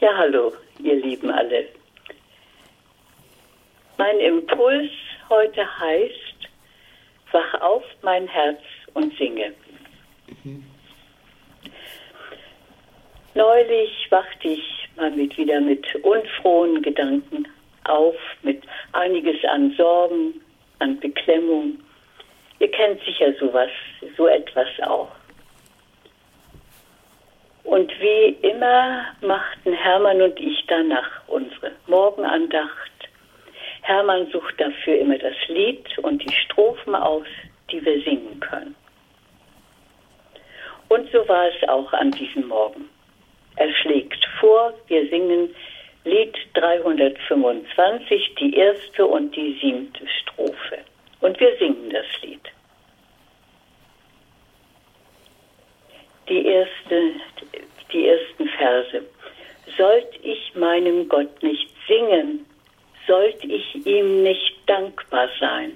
Ja, hallo, ihr Lieben alle. Mein Impuls heute heißt, wach auf mein Herz und singe. Neulich wachte ich mal wieder mit unfrohen Gedanken auf, mit einiges an Sorgen, an Beklemmung. Ihr kennt sicher so etwas auch. Und wie immer machten Hermann und ich danach unsere Morgenandacht. Hermann sucht dafür immer das Lied und die Strophen aus, die wir singen können. Und so war es auch an diesem Morgen. Er schlägt vor, wir singen Lied 325, die erste und die 7. Strophe. Und wir singen das Lied. Die ersten Verse. Sollt ich meinem Gott nicht singen, sollt ich ihm nicht dankbar sein.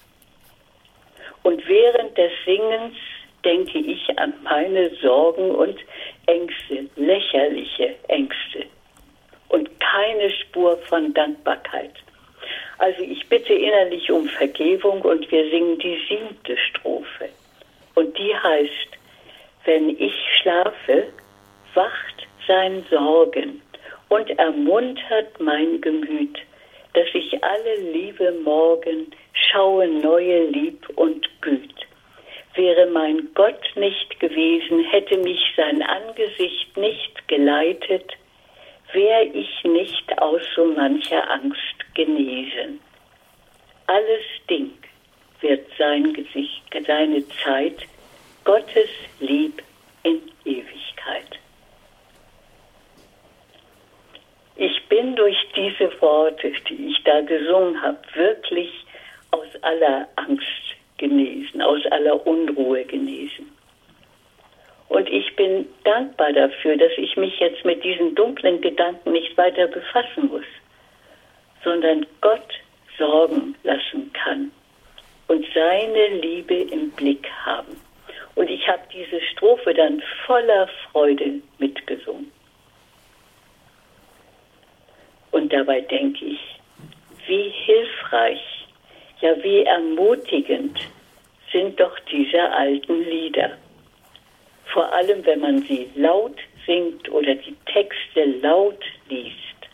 Und während des Singens denke ich an meine Sorgen und Ängste, lächerliche Ängste und keine Spur von Dankbarkeit. Also ich bitte innerlich um Vergebung und wir singen die 7. Strophe. Und die heißt, wenn ich schlafe, wacht sein Sorgen und ermuntert mein Gemüt, dass ich alle liebe Morgen schaue neue Lieb und Güt. Wäre mein Gott nicht gewesen, hätte mich sein Angesicht nicht geleitet, wär ich nicht aus so mancher Angst genesen. Alles Ding wird sein Gesicht, seine Zeit, Gottes Lieb in Ewigkeit. Ich bin durch diese Worte, die ich da gesungen habe, wirklich aus aller Angst genesen, aus aller Unruhe genesen. Und ich bin dankbar dafür, dass ich mich jetzt mit diesen dunklen Gedanken nicht weiter befassen muss, sondern Gott sorgen lassen kann und seine Liebe im Blick haben. Und ich habe diese Strophe dann voller Freude mitgesungen. Und dabei denke ich, wie hilfreich, ja wie ermutigend sind doch diese alten Lieder. Vor allem, wenn man sie laut singt oder die Texte laut liest.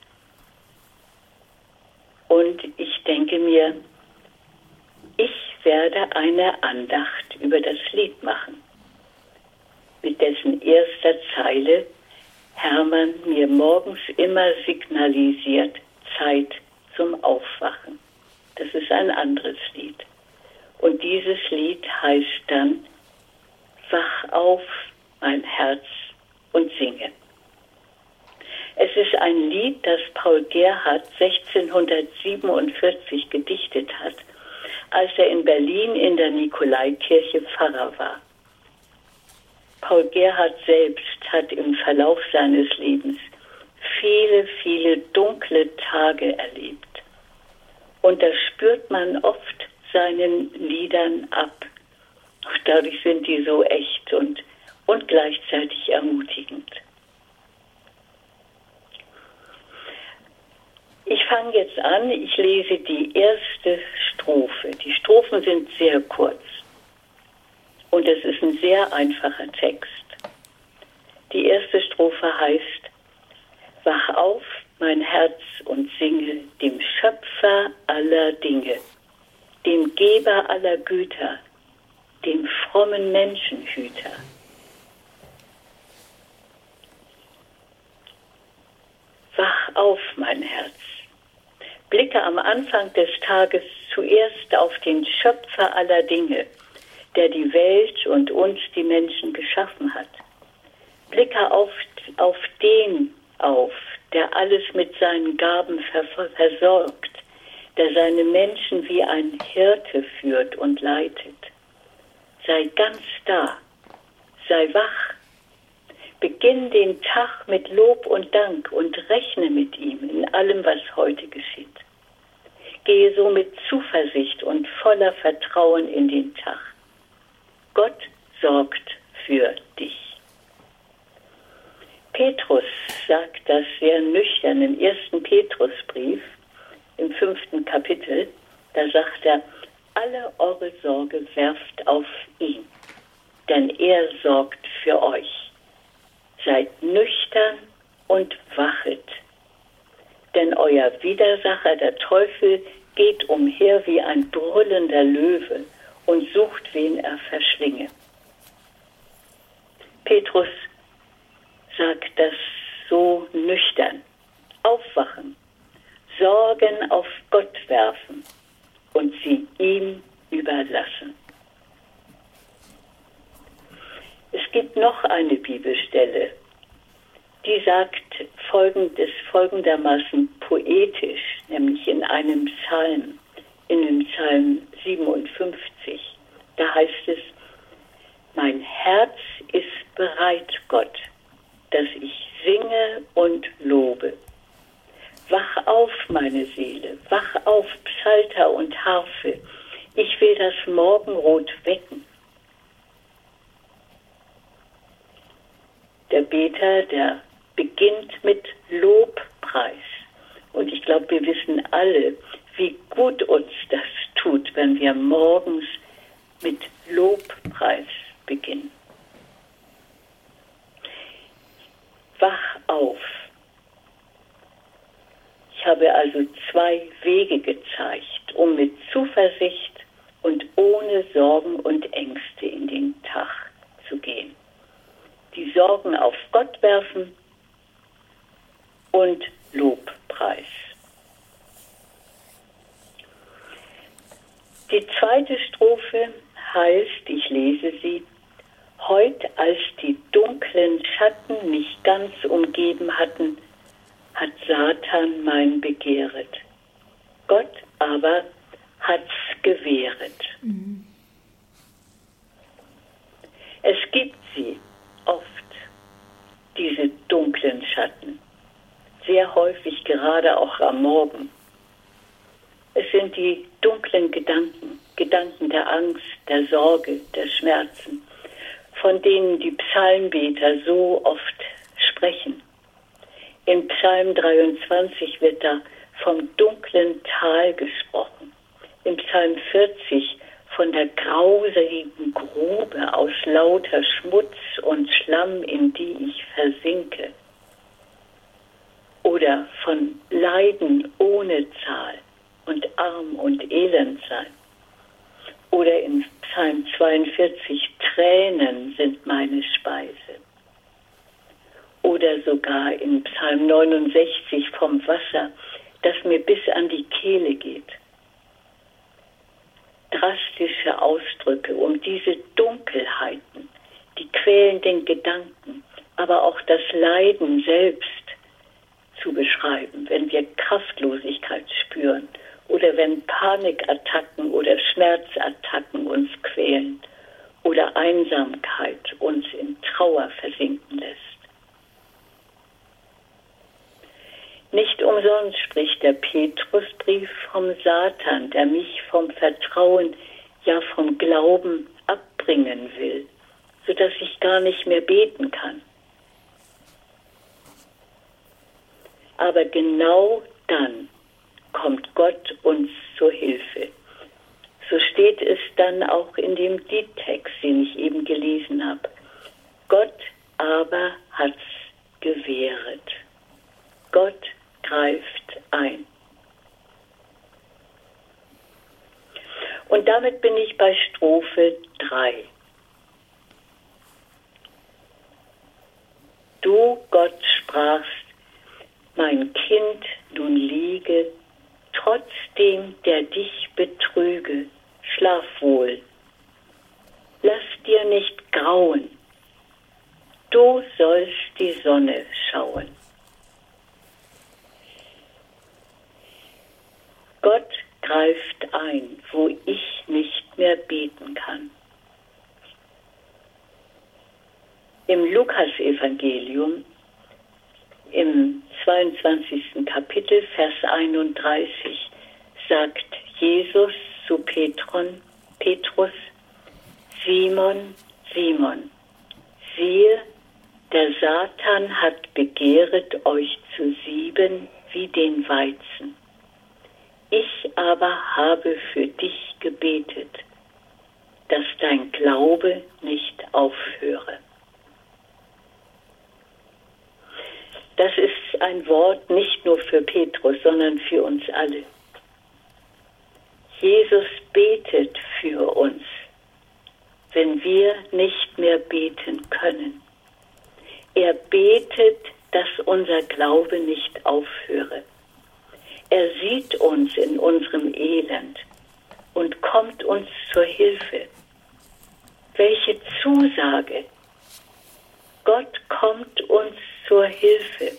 Und ich denke mir, ich werde eine Andacht über das Lied machen, mit dessen erster Zeile Hermann mir morgens immer signalisiert, Zeit zum Aufwachen. Das ist ein anderes Lied. Und dieses Lied heißt dann, wach auf, mein Herz, und singe. Es ist ein Lied, das Paul Gerhardt 1647 gedichtet hat, als er in Berlin in der Nikolaikirche Pfarrer war. Paul Gerhardt selbst hat im Verlauf seines Lebens viele, viele dunkle Tage erlebt. Und das spürt man oft seinen Liedern ab. Dadurch sind die so echt und gleichzeitig ermutigend. Ich fange jetzt an, ich lese die erste Strophe. Die Strophen sind sehr kurz. Und es ist ein sehr einfacher Text. Die erste Strophe heißt, wach auf, mein Herz, und singe dem Schöpfer aller Dinge, dem Geber aller Güter, dem frommen Menschenhüter. Wach auf, mein Herz. Blicke am Anfang des Tages zuerst auf den Schöpfer aller Dinge, der die Welt und uns, die Menschen, geschaffen hat. Blicke auf den auf, der alles mit seinen Gaben versorgt, der seine Menschen wie ein Hirte führt und leitet. Sei ganz da, sei wach. Beginn den Tag mit Lob und Dank und rechne mit ihm in allem, was heute geschieht. Gehe so mit Zuversicht und voller Vertrauen in den Tag. Gott sorgt für dich. Petrus sagt das sehr nüchtern im 1. Petrusbrief, im 5. Kapitel. Da sagt er, alle eure Sorge werft auf ihn, denn er sorgt für euch. Seid nüchtern und wachet, denn euer Widersacher, der Teufel, geht umher wie ein brüllender Löwe und sucht, wen er verschlinge. Petrus sagt das so nüchtern. Aufwachen, Sorgen auf Gott werfen und sie ihm überlassen. Es gibt noch eine Bibelstelle, die sagt folgendermaßen poetisch, nämlich in einem Psalm, in dem Psalm 57. Da heißt es, mein Herz ist bereit, Gott, dass ich singe und lobe. Wach auf, meine Seele, wach auf, Psalter und Harfe, ich will das Morgenrot wecken. Der Beter, der beginnt mit Lobpreis. Und ich glaube, wir wissen alle, wie gut uns das tut, wenn wir morgens mit Lobpreis beginnen. Wach auf. Ich habe also 2 Wege gezeigt, um mit Zuversicht und ohne Sorgen und Ängste in den Tag zu gehen. Die Sorgen auf Gott werfen und Lobpreis. Die zweite Strophe heißt, ich lese sie, heut, als die dunklen Schatten mich ganz umgeben hatten, hat Satan mein Begehret. Gott aber hat's gewehret. Mhm. Es gibt sie oft, diese dunklen Schatten. Sehr häufig, gerade auch am Morgen. Es sind die dunklen Gedanken, Gedanken der Angst, der Sorge, der Schmerzen, von denen die Psalmbeter so oft sprechen. In Psalm 23 wird da vom dunklen Tal gesprochen. Im Psalm 40 von der grauseligen Grube aus lauter Schmutz und Schlamm, in die ich versinke. Oder von Leiden ohne Zahl und arm und elend sein. Oder in Psalm 42, Tränen sind meine Speise. Oder sogar in Psalm 69 vom Wasser, das mir bis an die Kehle geht. Drastische Ausdrücke, um diese Dunkelheiten, die quälenden Gedanken, aber auch das Leiden selbst zu beschreiben, wenn wir Kraftlosigkeit spüren oder wenn Panikattacken oder Schmerzattacken uns quälen oder Einsamkeit uns in Trauer versinken lässt. Nicht umsonst spricht der Petrusbrief vom Satan, der mich vom Vertrauen, ja vom Glauben abbringen will, sodass ich gar nicht mehr beten kann. Aber genau dann kommt Gott uns zur Hilfe. So steht es dann auch in dem Liedtext, den ich eben gelesen habe. Gott aber hat's gewehret. Gott greift ein. Und damit bin ich bei Strophe 3. Du, Gott, sprachst, mein Kind, nun liege, trotzdem der dich betrüge, schlaf wohl. Lass dir nicht grauen, du sollst die Sonne schauen. Gott greift ein, wo ich nicht mehr beten kann. Im Lukas-Evangelium, im 22. Kapitel, Vers 31, sagt Jesus zu Petrus, Simon, Simon, siehe, Der Satan hat begehret, euch zu sieben wie den Weizen. Ich aber habe für dich gebetet, dass dein Glaube nicht aufhöre. Das ist ein Wort nicht nur für Petrus, sondern für uns alle. Jesus betet für uns, wenn wir nicht mehr beten können. Er betet, dass unser Glaube nicht aufhöre. Er sieht uns in unserem Elend und kommt uns zur Hilfe. Welche Zusage! Gott kommt uns zur Hilfe.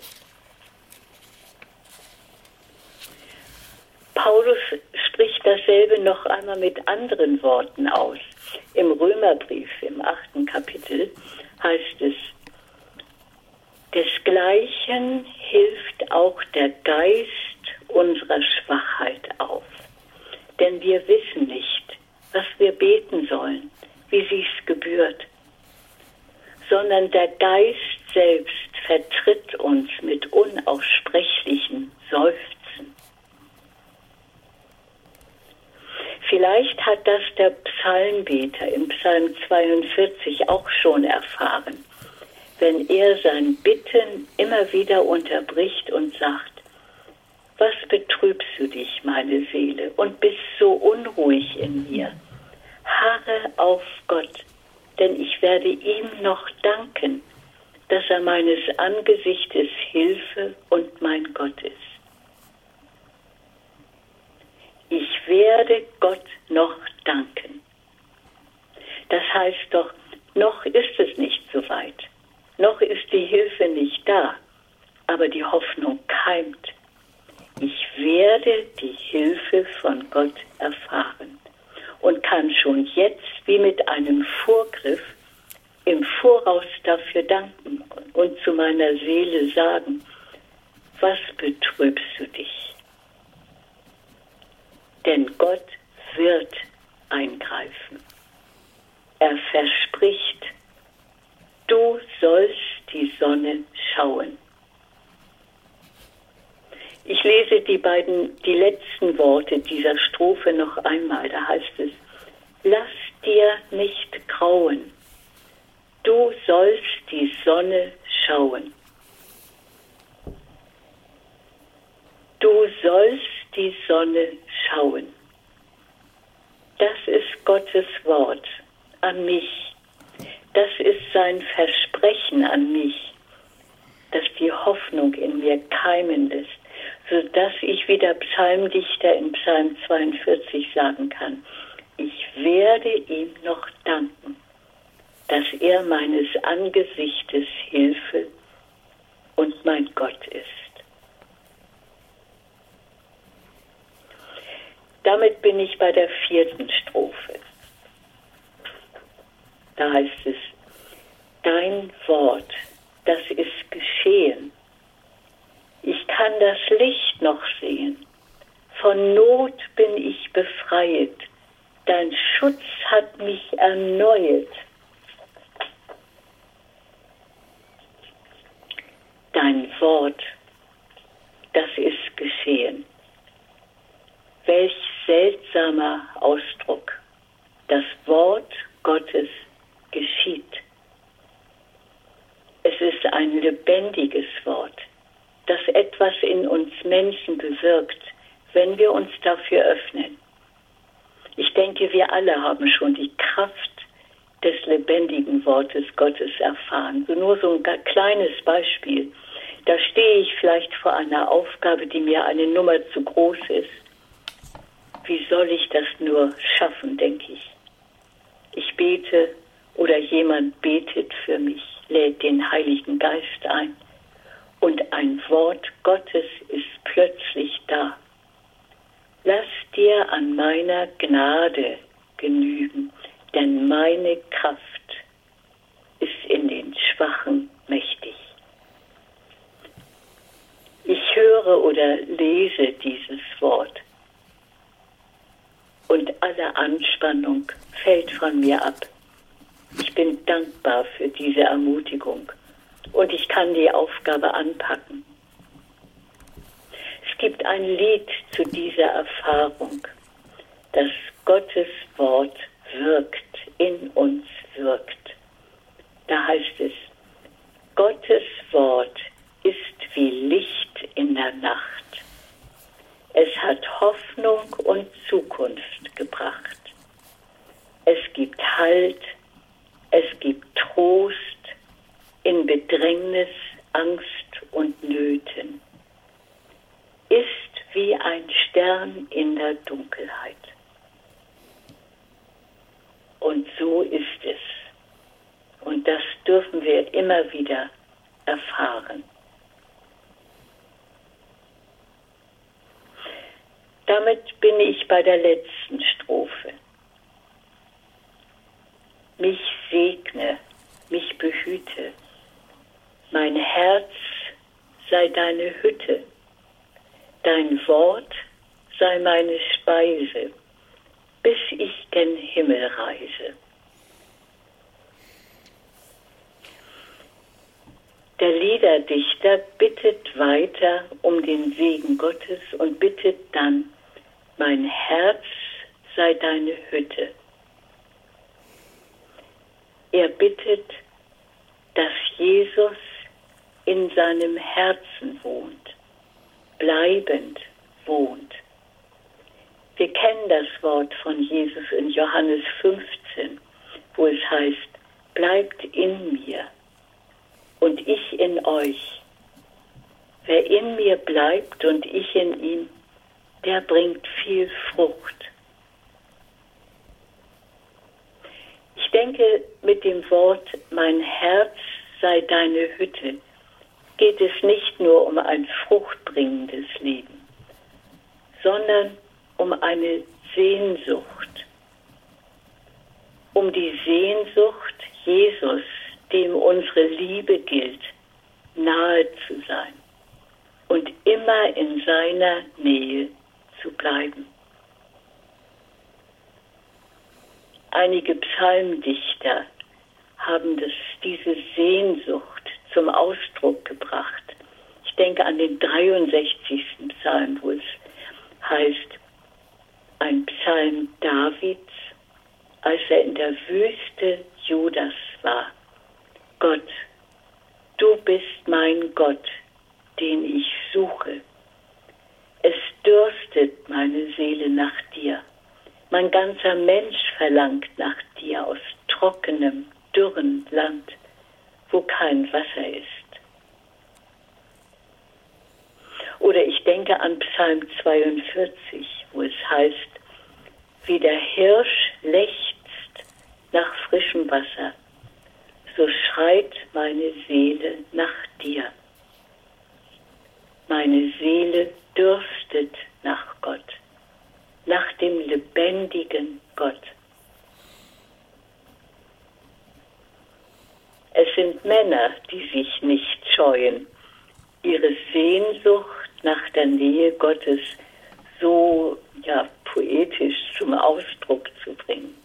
Paulus spricht dasselbe noch einmal mit anderen Worten aus. Im Römerbrief, im 8. Kapitel, heißt es: Desgleichen hilft auch der Geist unserer Schwachheit auf. Denn wir wissen nicht, was wir beten sollen, wie sich's gebührt, sondern der Geist selbst vertritt uns mit unaussprechlichen Seufzen. Vielleicht hat das der Psalmbeter im Psalm 42 auch schon erfahren, wenn er sein Bitten immer wieder unterbricht und sagt: Was betrübst du dich, meine Seele, und bist so unruhig in mir? Harre auf Gott, denn ich werde ihm noch danken, dass er meines Angesichtes Hilfe und mein Gott ist. Ich werde Gott noch danken. Das heißt doch, noch ist es nicht so weit. Noch ist die Hilfe nicht da, aber die Hoffnung keimt. Ich werde die Hilfe von Gott erfahren und kann schon jetzt wie mit einem Vorgriff im Voraus dafür danken und zu meiner Seele sagen: Was betrübst du dich? Denn Gott wird eingreifen. Er verspricht: Du sollst die Sonne schauen. Ich lese die letzten Worte dieser Strophe noch einmal. Da heißt es: Lass dir nicht grauen. Du sollst die Sonne schauen. Du sollst die Sonne schauen. Das ist Gottes Wort an mich. Das ist sein Versprechen an mich, das die Hoffnung in mir keimen lässt, sodass ich wie der Psalmdichter in Psalm 42 sagen kann: Ich werde ihm noch danken, dass er meines Angesichtes Hilfe und mein Gott ist. Damit bin ich bei der 4. Strophe. Da heißt es: Dein Wort, das ist geschehen. Ich kann das Licht noch sehen. Von Not bin ich befreit. Dein Schutz hat mich erneuet. Dein Wort, das ist geschehen. Welch seltsamer Ausdruck. Das Wort Gottes geschieht. Es ist ein lebendiges Wort, das etwas in uns Menschen bewirkt, wenn wir uns dafür öffnen. Ich denke, wir alle haben schon die Kraft des lebendigen Wortes Gottes erfahren. Nur so ein kleines Beispiel. Da stehe ich vielleicht vor einer Aufgabe, die mir eine Nummer zu groß ist. Wie soll ich das nur schaffen, denke ich. Ich bete oder jemand betet für mich, lädt den Heiligen Geist ein und ein Wort Gottes ist plötzlich da. Lass dir an meiner Gnade genügen, denn meine Kraft ist in den Schwachen mächtig. Ich höre oder lese dieses Wort und alle Anspannung fällt von mir ab. Ich bin dankbar für diese Ermutigung und ich kann die Aufgabe anpacken. Es gibt ein Lied zu dieser Erfahrung, dass Gottes Wort wirkt, in uns wirkt. Da heißt es, Gottes Wort ist wie Licht in der Nacht. Es hat Hoffnung und Zukunft gebracht. Es gibt Halt, es gibt Trost in Bedrängnis, Angst und Nöten. Ist wie ein Stern in der Dunkelheit. Und so ist es. Und das dürfen wir immer wieder erfahren. Damit bin ich bei der letzten Strophe. Mich segne, mich behüte. Mein Herz sei deine Hütte. Dein Wort sei meine Speise, bis ich gen Himmel reise. Der Liederdichter bittet weiter um den Segen Gottes und bittet dann, mein Herz sei deine Hütte. Er bittet, dass Jesus in seinem Herzen wohnt, bleibend wohnt. Wir kennen das Wort von Jesus in Johannes 15, wo es heißt, bleibt in mir und ich in euch. Wer in mir bleibt und ich in ihm, der bringt viel Frucht. Ich denke, mit dem Wort, mein Herz sei deine Hütte, geht es nicht nur um ein fruchtbringendes Leben, sondern um eine Sehnsucht. Um die Sehnsucht, Jesus, dem unsere Liebe gilt, nahe zu sein und immer in seiner Nähe zu bleiben. Einige Psalmdichter haben diese Sehnsucht zum Ausdruck gebracht. Ich denke an den 63. Psalm, wo es heißt, ein Psalm Davids, als er in der Wüste Judas war. Gott, du bist mein Gott, den ich suche. Es dürstet meine Seele nach dir. Mein ganzer Mensch verlangt nach dir aus trockenem, dürren Land, wo kein Wasser ist. Oder ich denke an Psalm 42, wo es heißt, wie der Hirsch lechzt nach frischem Wasser, so schreit meine Seele nach dir. Meine Seele dürstet nach Gott, nach dem lebendigen Gott. Es sind Männer, die sich nicht scheuen, ihre Sehnsucht nach der Nähe Gottes so poetisch zum Ausdruck zu bringen.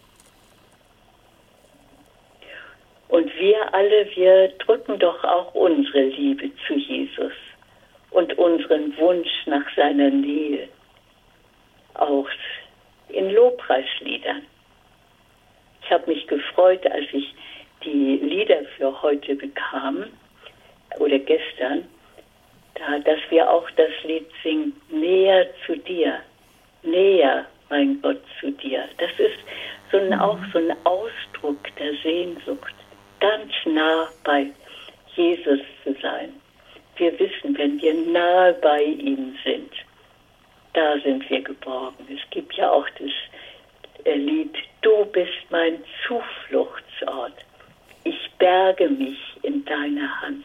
Und wir alle, wir drücken doch auch unsere Liebe zu Jesus und unseren Wunsch nach seiner Nähe aus in Lobpreisliedern. Ich habe mich gefreut, als ich die Lieder für heute bekam, oder gestern, dass wir auch das Lied singen, näher zu dir, näher, mein Gott, zu dir. Das ist auch so ein Ausdruck der Sehnsucht, ganz nah bei Jesus zu sein. Wir wissen, wenn wir nahe bei ihm sind, da sind wir geborgen. Es gibt ja auch das Lied, du bist mein Zufluchtsort. Ich berge mich in deiner Hand.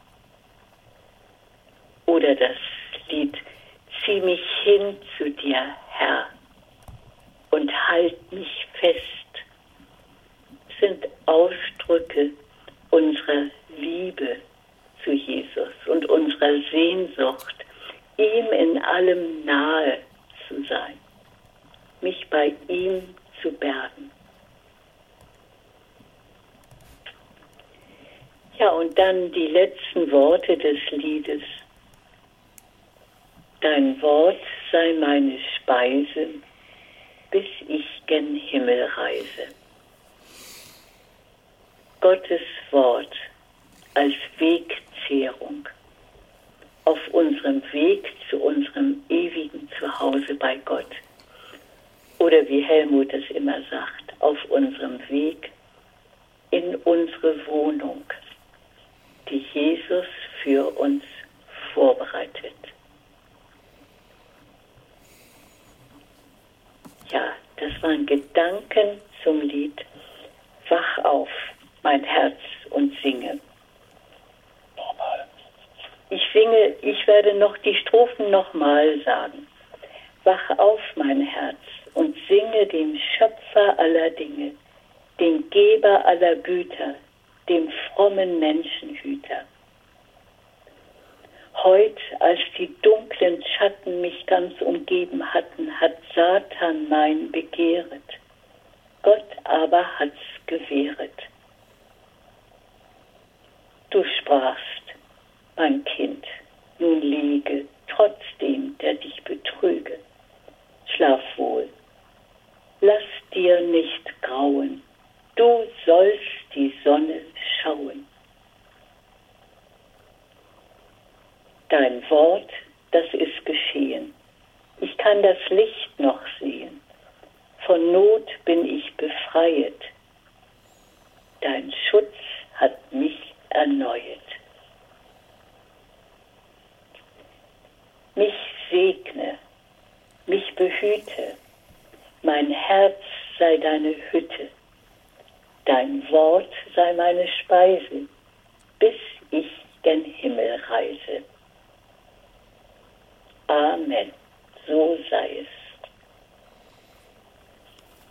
Oder das Lied, zieh mich hin zu dir, Herr, und halt mich fest. Das sind Ausdrücke unserer Liebe zu Jesus und unserer Sehnsucht, ihm in allem nahe zu sein, mich bei ihm zu bergen. Ja, und dann die letzten Worte des Liedes. Dein Wort sei meine Speise, bis ich gen Himmel reise. Gottes Wort als Wegzehrung auf unserem Weg zu unserem ewigen Zuhause bei Gott. Oder wie Helmut es immer sagt, auf unserem Weg in unsere Wohnung, die Jesus für uns vorbereitet. Ja, das waren Gedanken zum Lied Wach auf, mein Herz, und singe. Ich werde noch die Strophen nochmal sagen. Wach auf, mein Herz, und singe dem Schöpfer aller Dinge, dem Geber aller Güter, dem frommen Menschenhüter. Heut, als die dunklen Schatten mich ganz umgeben hatten, hat Satan mein begehret. Gott aber hat's gewehret. Du sprachst, mein Kind, nun liege, trotzdem, der dich betrüge. Schlaf wohl, lass dir nicht grauen, du sollst die Sonne schauen. Dein Wort, das ist geschehen. Ich kann das Licht noch sehen. Von Not bin ich befreiet. Dein Schutz hat mich erneuet. Mich segne, mich behüte, mein Herz sei deine Hütte, dein Wort sei meine Speise, bis ich gen Himmel reise. Amen, so sei es.